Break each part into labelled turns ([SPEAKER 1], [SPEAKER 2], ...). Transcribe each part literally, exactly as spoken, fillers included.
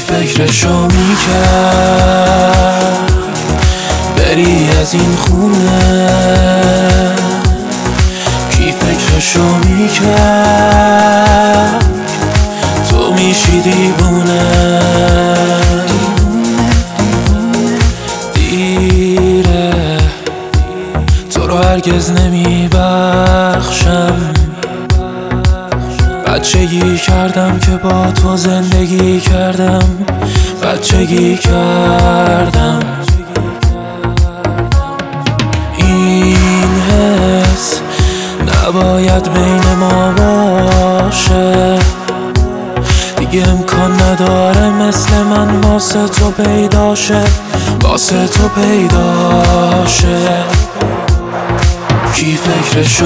[SPEAKER 1] فکرشو میکرد بری از این خونه؟ کی فکرشو میکرد تو میشی دیوونه؟ دیره تو رو هرگز نمیبخشم. بچگی کردم که با تو زندگی کردم، بچگی کردم. این حس نباید بین ما باشه، دیگه امکان نداره مثل من واسه تو پیداشه، واسه تو پیداشه. کی فکرشو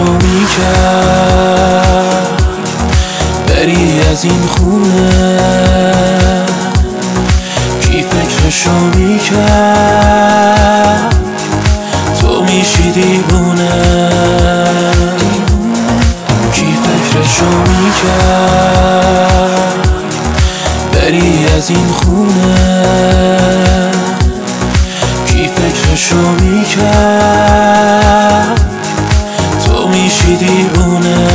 [SPEAKER 1] میکرد بری از این خونه؟ کی فکرشو میکرد تو میشی دیوونه؟ کی فکرشو میکرد بری از این خونه؟ کی فکرشو میکرد تو میشی دیوونه؟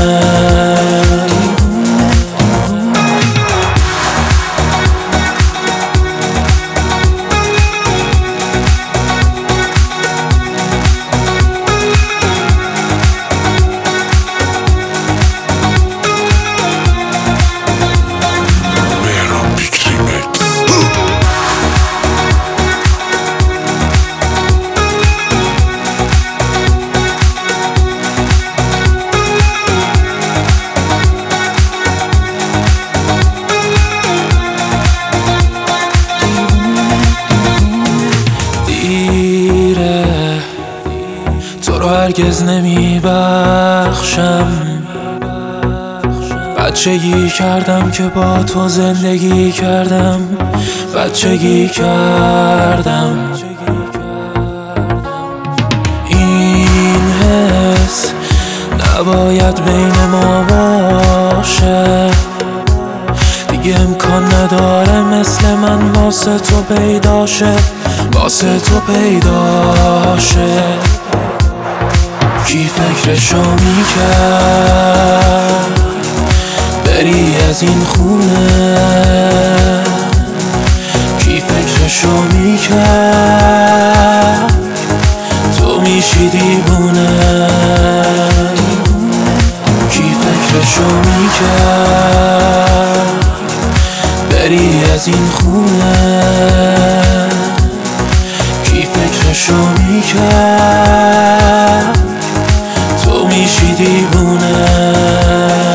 [SPEAKER 1] تو رو هرگز نمیبخشم. بچگی کردم که با تو زندگی کردم، بچگی کردم. این حس نباید بین ما باشه، دیگه امکان نداره مثل من واسه تو پیداشه، واسه تو پیداشه. کی فکرشو میکرد بری از این خونه؟ کی فکرشو میکرد تو میشی دیوونه؟ کی فکرشو میکرد بری از این خونه؟ کی فکرشو میکرد تو میشی دیوونه؟